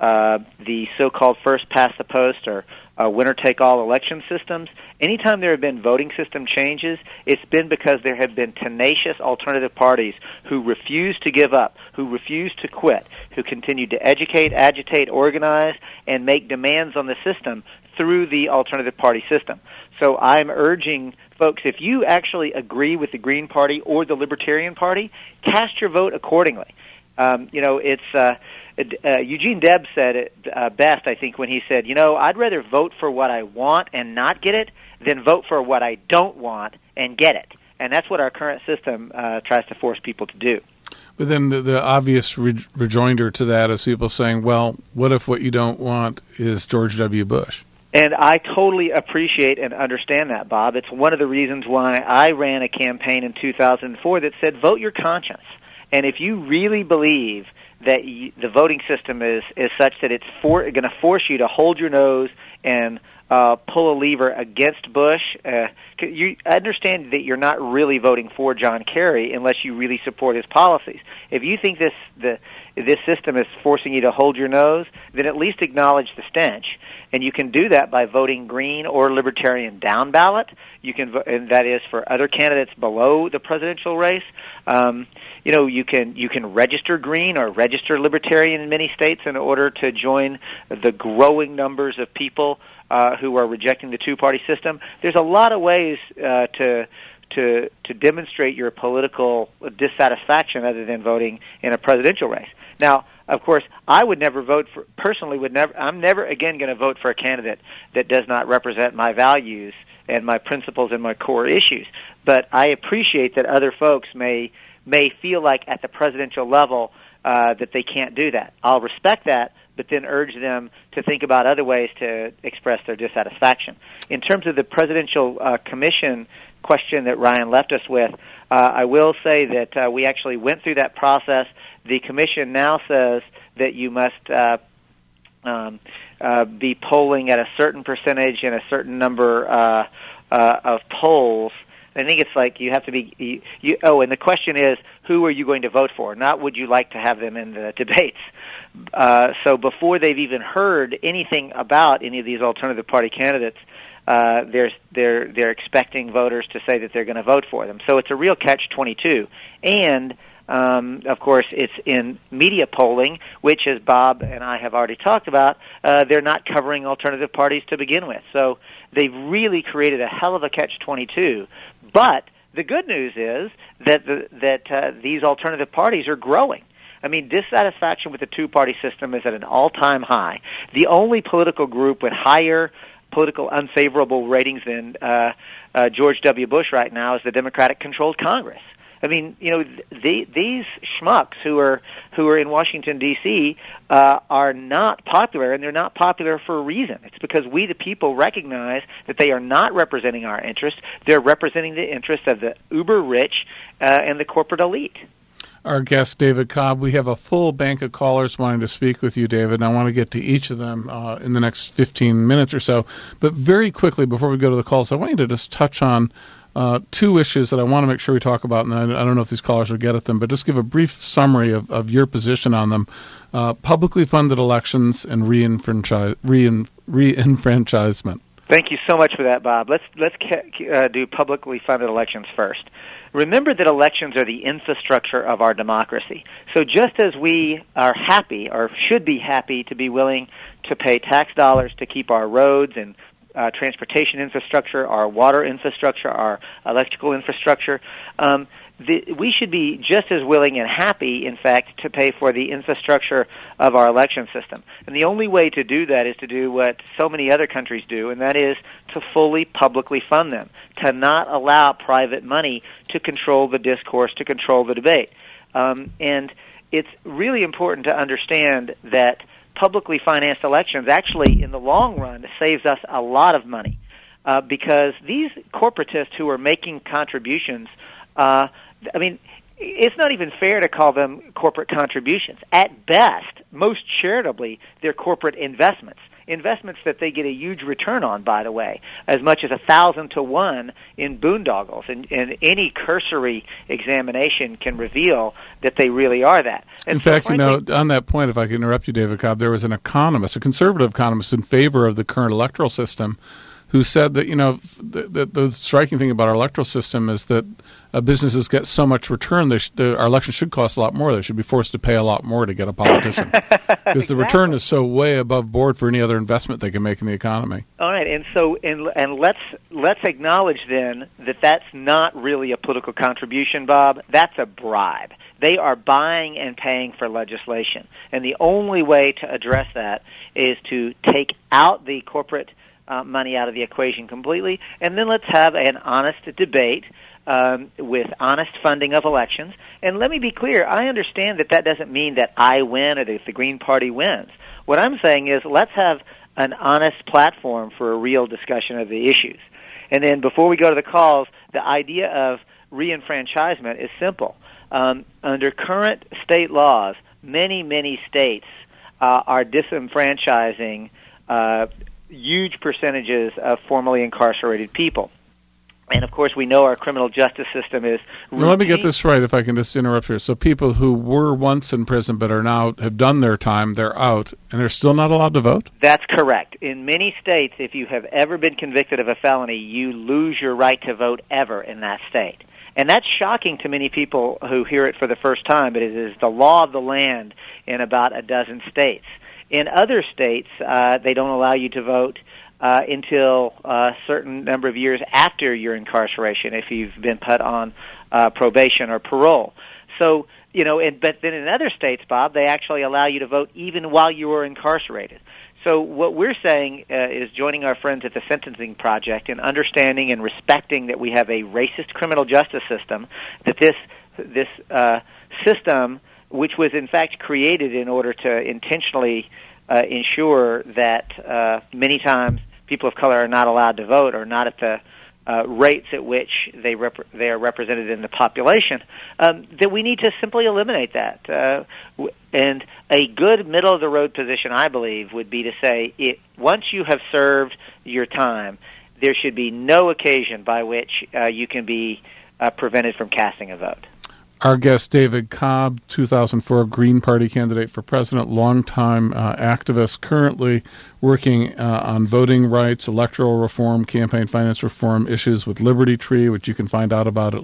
Speaker 8: the so-called first-past-the-post or winner-take-all election systems, anytime there have been voting system changes, it's been because there have been tenacious alternative parties who refuse to give up, who refuse to quit, who continue to educate, agitate, organize, and make demands on the system through the alternative party system. So I'm urging folks, if you actually agree with the Green Party or the Libertarian Party, cast your vote accordingly. Eugene Debs said it best, I think, when he said, I'd rather vote for what I want and not get it than vote for what I don't want and get it. And that's what our current system tries to force people to do.
Speaker 1: But then the obvious rejoinder to that is people saying, well, what if what you don't want is George W. Bush?
Speaker 8: And I totally appreciate and understand that, Bob. It's one of the reasons why I ran a campaign in 2004 that said, vote your conscience. And if you really believe that the voting system is such that it's going to force you to hold your nose and pull a lever against Bush, I understand that you're not really voting for John Kerry unless you really support his policies. If you think this system is forcing you to hold your nose, then at least acknowledge the stench. And you can do that by voting Green or Libertarian down ballot. You can, and that is for other candidates below the presidential race. You can register Green or register Libertarian in many states in order to join the growing numbers of people who are rejecting the two-party system. There's a lot of ways to demonstrate your political dissatisfaction other than voting in a presidential race. Now, of course, I would never vote for, personally would never, I'm never again going to vote for a candidate that does not represent my values and my principles and my core issues. But I appreciate that other folks may feel like at the presidential level that they can't do that. I'll respect that, but then urge them to think about other ways to express their dissatisfaction. In terms of the presidential commission question that Ryan left us with, I will say that we actually went through that process. The commission now says that you must be polling at a certain percentage in a certain number of polls. I think it's like you have to be. And the question is, who are you going to vote for? Not would you like to have them in the debates. So before they've even heard anything about any of these alternative party candidates, they're expecting voters to say that they're going to vote for them. So it's a real catch-22. And of course, it's in media polling, which, as Bob and I have already talked about, they're not covering alternative parties to begin with. So they've really created a hell of a catch-22. But the good news is that these alternative parties are growing. I mean, dissatisfaction with the two-party system is at an all-time high. The only political group with higher political unfavorable ratings than George W. Bush right now is the Democratic-controlled Congress. I mean, you know, these schmucks who are in Washington, D.C. Are not popular, and they're not popular for a reason. It's because we, the people, recognize that they are not representing our interests. They're representing the interests of the uber-rich and the corporate elite.
Speaker 1: Our guest, David Cobb. We have a full bank of callers wanting to speak with you, David, and I want to get to each of them in the next 15 minutes or so. But very quickly, before we go to the calls, I want you to just touch on two issues that I want to make sure we talk about, and I don't know if these callers will get at them, but just give a brief summary of your position on them. Publicly funded elections and reenfranchisement.
Speaker 8: Thank you so much for that, Bob. Let's do publicly funded elections first. Remember that elections are the infrastructure of our democracy. So just as we are happy, or should be happy, to be willing to pay tax dollars to keep our roads and transportation infrastructure, our water infrastructure, our electrical infrastructure, we should be just as willing and happy, in fact, to pay for the infrastructure of our election system. And the only way to do that is to do what so many other countries do, and that is to fully publicly fund them, to not allow private money to control the discourse, to control the debate. And it's really important to understand that publicly financed elections actually, in the long run, saves us a lot of money because these corporatists who are making contributions, I mean, it's not even fair to call them corporate contributions. At best, most charitably, they're corporate investments that they get a huge return on, by the way, as much as 1,000 to 1 in boondoggles. And any cursory examination can reveal that they really are that. And
Speaker 1: in fact, frankly, on that point, if I can interrupt you, David Cobb, there was an economist, a conservative economist in favor of the current electoral system, who said that, the striking thing about our electoral system is that businesses get so much return, our election should cost a lot more. They should be forced to pay a lot more to get a politician. Because exactly. The return is so way above board for any other investment they can make in the economy.
Speaker 8: All right, and so let's acknowledge then that that's not really a political contribution, Bob. That's a bribe. They are buying and paying for legislation. And the only way to address that is to take out the corporate money out of the equation completely, and then let's have an honest debate with honest funding of elections. And let me be clear, I understand that doesn't mean that I win or that the Green Party wins. What I'm saying is let's have an honest platform for a real discussion of the issues. And then before we go to the calls, the idea of reenfranchisement is simple. Under current state laws, many states are disenfranchising huge percentages of formerly incarcerated people. And, of course, we know our criminal justice system is
Speaker 1: Now, let me get this right, if I can just interrupt here. So people who were once in prison but are now have done their time, they're out, and they're still not allowed to vote?
Speaker 8: That's correct. In many states, if you have ever been convicted of a felony, you lose your right to vote ever in that state. And that's shocking to many people who hear it for the first time, but it is the law of the land in about a dozen states. In other states, they don't allow you to vote until a certain number of years after your incarceration if you've been put on probation or parole. So but then in other states, Bob, they actually allow you to vote even while you are incarcerated. So what we're saying is joining our friends at the Sentencing Project and understanding and respecting that we have a racist criminal justice system, that this system, which was in fact created in order to intentionally ensure that many times people of color are not allowed to vote or not at the rates at which they are represented in the population, that we need to simply eliminate that. And a good middle-of-the-road position, I believe, would be to say, once you have served your time, there should be no occasion by which you can be prevented from casting a vote.
Speaker 1: Our guest, David Cobb, 2004 Green Party candidate for president, longtime activist, currently working on voting rights, electoral reform, campaign finance reform issues with Liberty Tree, which you can find out about at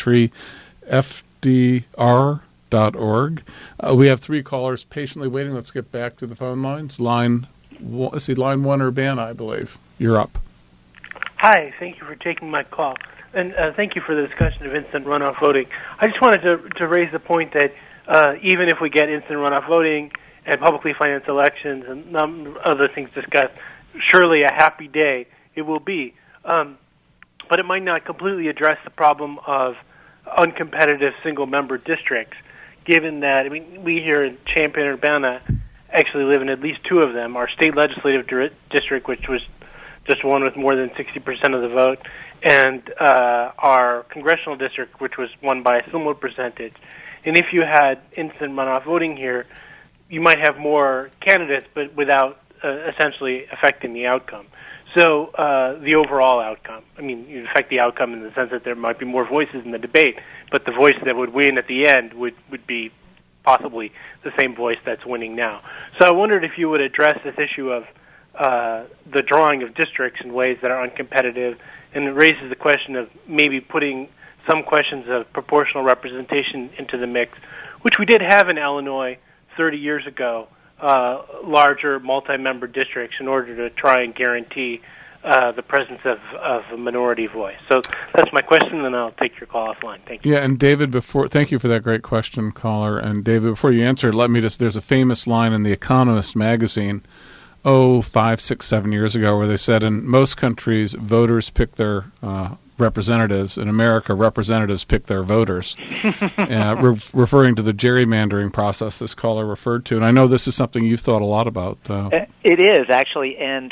Speaker 1: libertytreefdr.org. We have 3 callers patiently waiting. Let's get back to the phone lines. Line 1, Urbana, I believe. You're up.
Speaker 9: Hi, thank you for taking my call. And thank you for the discussion of instant runoff voting. I just wanted to raise the point that even if we get instant runoff voting and publicly financed elections and other things discussed, surely a happy day it will be. But it might not completely address the problem of uncompetitive single-member districts, given that, we here in Champaign-Urbana actually live in at least 2 of them. Our state legislative district, which was just one with more than 60% of the vote, and our congressional district, which was won by a similar percentage. And if you had instant runoff voting here, you might have more candidates, but without essentially affecting the outcome. So the overall outcome, you'd affect the outcome in the sense that there might be more voices in the debate, but the voice that would win at the end would be possibly the same voice that's winning now. So I wondered if you would address this issue of the drawing of districts in ways that are uncompetitive, and it raises the question of maybe putting some questions of proportional representation into the mix, which we did have in Illinois 30 years ago, larger multi-member districts in order to try and guarantee the presence of a minority voice. So that's my question, and I'll take your call offline. Thank you.
Speaker 1: Yeah, and David, thank you for that great question, caller. And David, before you answer, there's a famous line in The Economist magazine 5, 6, 7 years ago, where they said in most countries, voters pick their representatives. In America, representatives pick their voters, referring to the gerrymandering process this caller referred to. And I know this is something you've thought a lot about.
Speaker 8: It is, actually, and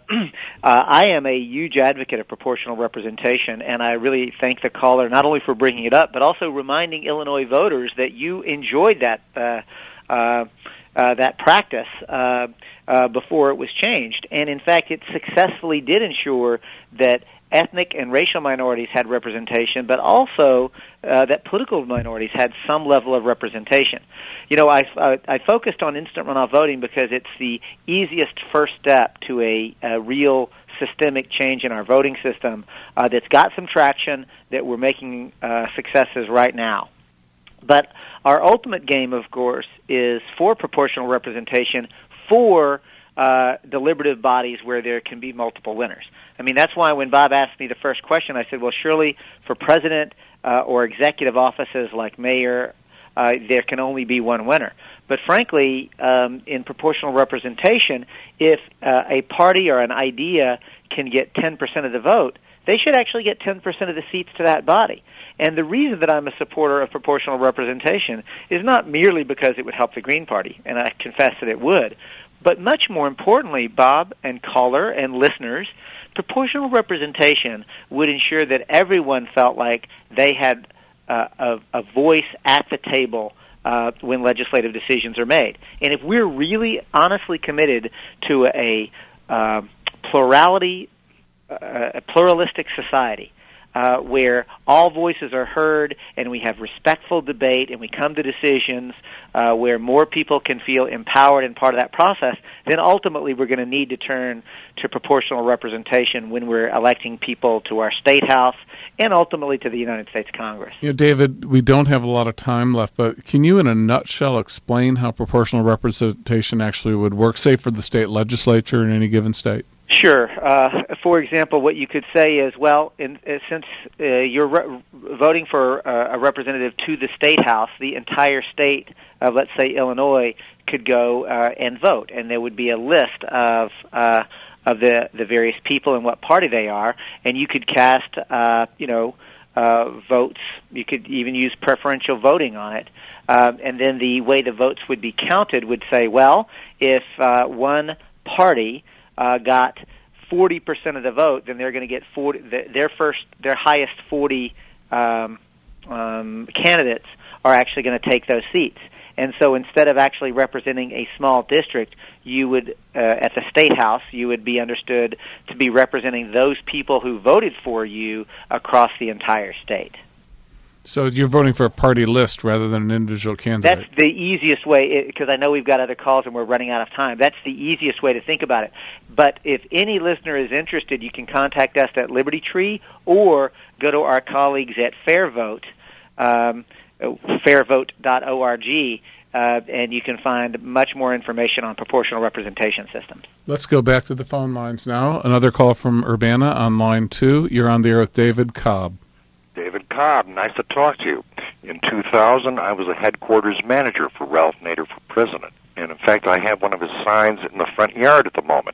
Speaker 8: I am a huge advocate of proportional representation, and I really thank the caller not only for bringing it up, but also reminding Illinois voters that you enjoyed that practice before it was changed. And in fact, it successfully did ensure that ethnic and racial minorities had representation, but also that political minorities had some level of representation. I focused on instant runoff voting because it's the easiest first step to a real systemic change in our voting system that's got some traction, that we're making successes right now. But our ultimate game, of course, is for proportional representation for deliberative bodies where there can be multiple winners. That's why when Bob asked me the first question, I said, well, surely for president or executive offices like mayor, there can only be one winner. But frankly, in proportional representation, if a party or an idea can get 10% of the vote, they should actually get 10% of the seats to that body. And the reason that I'm a supporter of proportional representation is not merely because it would help the Green Party, and I confess that it would, but much more importantly, Bob and caller and listeners, proportional representation would ensure that everyone felt like they had a voice at the table when legislative decisions are made. And if we're really honestly committed to a pluralistic society, where all voices are heard and we have respectful debate and we come to decisions where more people can feel empowered and part of that process, then ultimately we're going to need to turn to proportional representation when we're electing people to our state house and ultimately to the United States Congress.
Speaker 1: David, we don't have a lot of time left, but can you in a nutshell explain how proportional representation actually would work, say for the state legislature in any given state?
Speaker 8: Sure. For example, what you could say is, well, since you're voting for a representative to the state house, the entire state of, let's say, Illinois could go and vote, and there would be a list of the various people and what party they are, and you could cast, votes. You could even use preferential voting on it. And then the way the votes would be counted would say, well, if one party got 40% of the vote, then they're going to get 40. Their highest 40 candidates are actually going to take those seats. And so instead of actually representing a small district, you would, at the state house, you would be understood to be representing those people who voted for you across the entire state.
Speaker 1: So you're voting for a party list rather than an individual candidate.
Speaker 8: That's the easiest way, because I know we've got other calls and we're running out of time. That's the easiest way to think about it. But if any listener is interested, you can contact us at Liberty Tree or go to our colleagues at FairVote, fairvote.org, and you can find much more information on proportional representation systems.
Speaker 1: Let's go back to the phone lines now. Another call from Urbana on line 2. You're on the air with David Cobb.
Speaker 10: David Cobb, nice to talk to you. In 2000, I was a headquarters manager for Ralph Nader for president. And in fact, I have one of his signs in the front yard at the moment.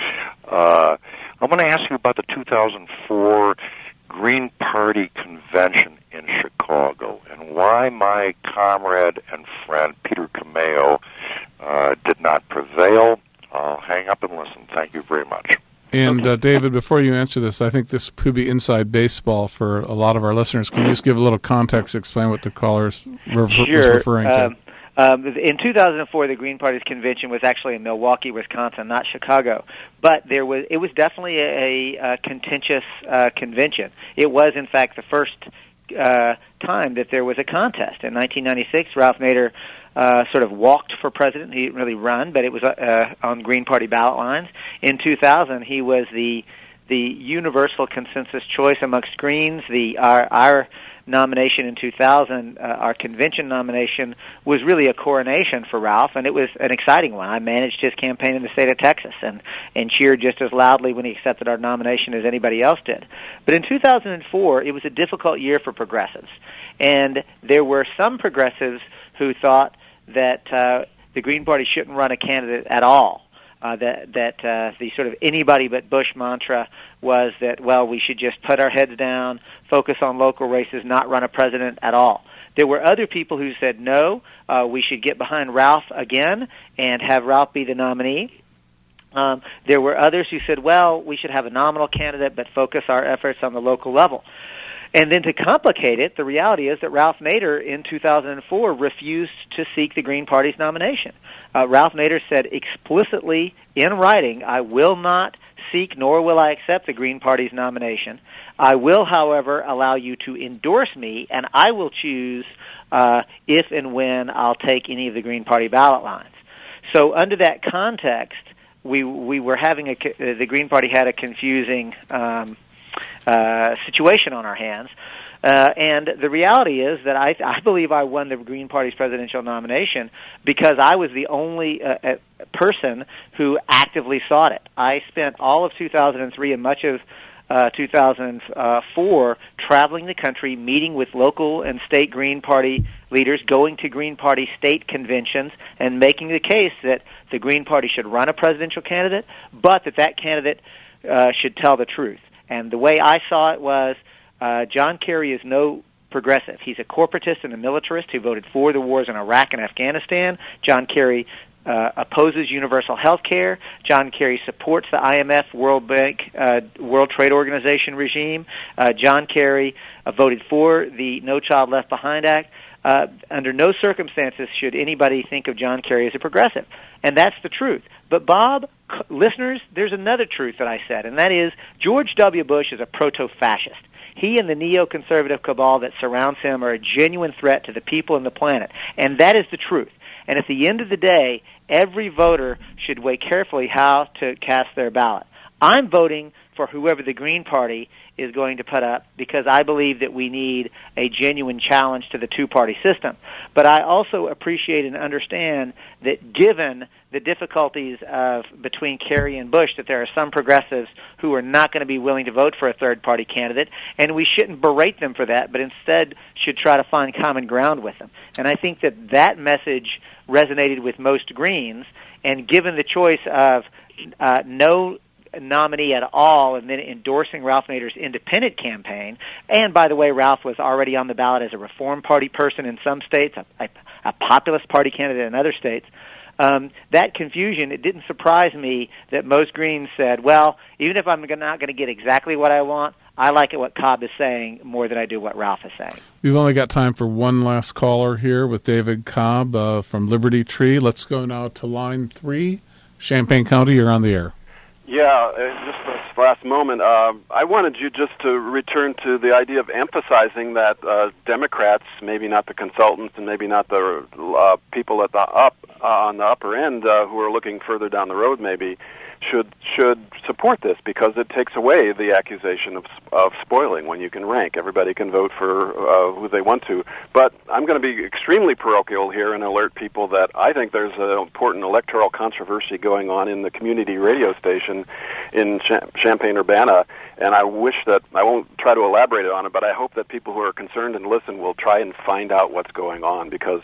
Speaker 10: I want to ask you about the 2004 Green Party convention in Chicago and why my comrade and friend Peter Cameo did not prevail. I'll hang up and listen. Thank you very much.
Speaker 1: And David, before you answer this, I think this could be inside baseball for a lot of our listeners. Can you just give a little context to explain what the caller was referring to?
Speaker 8: In 2004, the Green Party's convention was actually in Milwaukee, Wisconsin, not Chicago. But it was definitely a contentious convention. It was, in fact, the first time that there was a contest. In 1996, Ralph Nader sort of walked for president. He didn't really run, but it was on Green Party ballot lines. In 2000, he was the universal consensus choice amongst Greens. Our nomination in 2000, our convention nomination, was really a coronation for Ralph, and it was an exciting one. I managed his campaign in the state of Texas and cheered just as loudly when he accepted our nomination as anybody else did. But in 2004, it was a difficult year for progressives, and there were some progressives who thought that the Green Party shouldn't run a candidate at all. That the sort of anybody but Bush mantra was that, well, we should just put our heads down, focus on local races, not run a president at all. There were other people who said, no, we should get behind Ralph again and have Ralph be the nominee. There were others who said, well, we should have a nominal candidate but focus our efforts on the local level. And then to complicate it, the reality is that Ralph Nader in 2004 refused to seek the Green Party's nomination. Ralph Nader said explicitly in writing, I will not seek nor will I accept the Green Party's nomination. I will, however, allow you to endorse me, and I will choose if and when I'll take any of the Green Party ballot lines. So under that context, we were having the Green Party had a confusing situation on our hands. And the reality is that I believe I won the Green Party's presidential nomination because I was the only person who actively sought it. I spent all of 2003 and much of 2004 traveling the country, meeting with local and state Green Party leaders, going to Green Party state conventions, and making the case that the Green Party should run a presidential candidate, but that candidate should tell the truth. And the way I saw it was John Kerry is no progressive. He's a corporatist and a militarist who voted for the wars in Iraq and Afghanistan. John Kerry opposes universal health care. John Kerry supports the IMF, World Bank, World Trade Organization regime. John Kerry voted for the No Child Left Behind Act. Under no circumstances should anybody think of John Kerry as a progressive. And that's the truth. But, Bob, listeners, there's another truth that I said, and that is George W. Bush is a proto-fascist. He and the neoconservative cabal that surrounds him are a genuine threat to the people and the planet. And that is the truth. And at the end of the day, every voter should weigh carefully how to cast their ballot. I'm voting for whoever the Green Party is going to put up, because I believe that we need a genuine challenge to the two-party system. But I also appreciate and understand that given the difficulties of between Kerry and Bush, that there are some progressives who are not going to be willing to vote for a third-party candidate, and we shouldn't berate them for that, but instead should try to find common ground with them. And I think that that message resonated with most Greens, and given the choice of no nominee at all and then endorsing Ralph Nader's independent campaign, and by the way, Ralph was already on the ballot as a Reform Party person in some states, a Populist Party candidate in other states, that confusion, it didn't surprise me that most Greens said, well, even if I'm not going to get exactly what I want, I like it what Cobb is saying more than I do what Ralph is saying.
Speaker 1: We've only got time for one last caller here with David Cobb from Liberty Tree. Let's go now to line 3. Champaign County, you're on the air.
Speaker 11: Yeah, just for this last moment, I wanted you just to return to the idea of emphasizing that Democrats, maybe not the consultants and maybe not the people at the on the upper end who are looking further down the road, maybe should support this, because it takes away the accusation of spoiling when you can rank. Everybody can vote for who they want to. But I'm going to be extremely parochial here and alert people that I think there's an important electoral controversy going on in the community radio station in Champaign-Urbana, and I wish that, I won't try to elaborate on it, but I hope that people who are concerned and listen will try and find out what's going on, because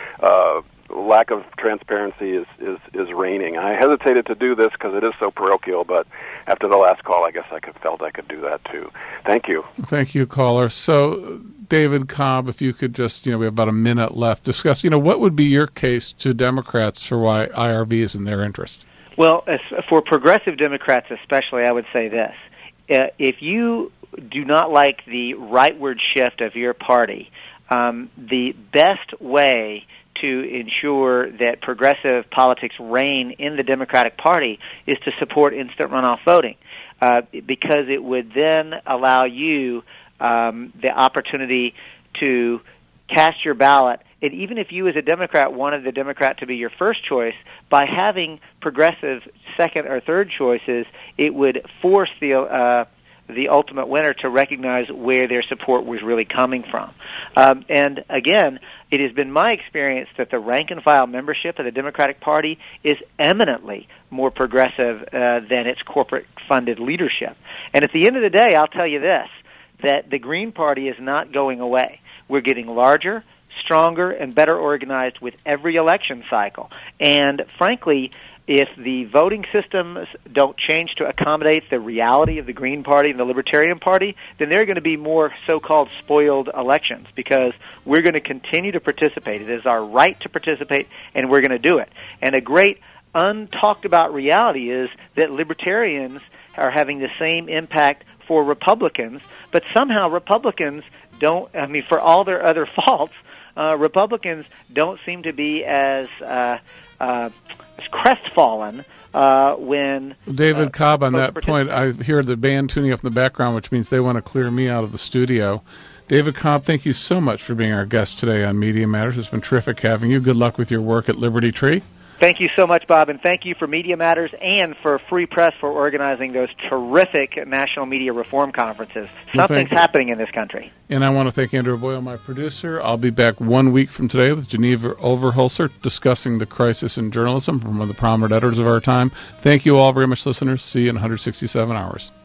Speaker 11: lack of transparency is reigning. I hesitated to do this because it is so parochial, but after the last call, I guess I felt I could do that too. Thank you.
Speaker 1: Thank you, caller. So, David Cobb, if you could just, we have about a minute left, discuss, what would be your case to Democrats for why IRV is in their interest?
Speaker 8: Well, for progressive Democrats especially, I would say this. If you do not like the rightward shift of your party, the best way to ensure that progressive politics reign in the Democratic Party is to support instant runoff voting, because it would then allow you the opportunity to cast your ballot. And even if you as a Democrat wanted the Democrat to be your first choice, by having progressive second or third choices, it would force the ultimate winner to recognize where their support was really coming from. And again, it has been my experience that the rank-and-file membership of the Democratic Party is eminently more progressive than its corporate-funded leadership. And at the end of the day, I'll tell you this, that the Green Party is not going away. We're getting larger, stronger, and better organized with every election cycle. And frankly, if the voting systems don't change to accommodate the reality of the Green Party and the Libertarian Party, then there are going to be more so-called spoiled elections, because we're going to continue to participate. It is our right to participate, and we're going to do it. And a great untalked-about reality is that Libertarians are having the same impact for Republicans, but somehow Republicans don't, for all their other faults, Republicans don't seem to be as crestfallen when...
Speaker 1: David Cobb, on that point, I hear the band tuning up in the background, which means they want to clear me out of the studio. David Cobb, thank you so much for being our guest today on Media Matters. It's been terrific having you. Good luck with your work at Liberty Tree.
Speaker 8: Thank you so much, Bob, and thank you for Media Matters and for Free Press for organizing those terrific national media reform conferences. Something's happening in this country.
Speaker 1: And I want to thank Andrew Boyle, my producer. I'll be back 1 week from today with Geneva Overholser discussing the crisis in journalism from one of the prominent editors of our time. Thank you all very much, listeners. See you in 167 hours.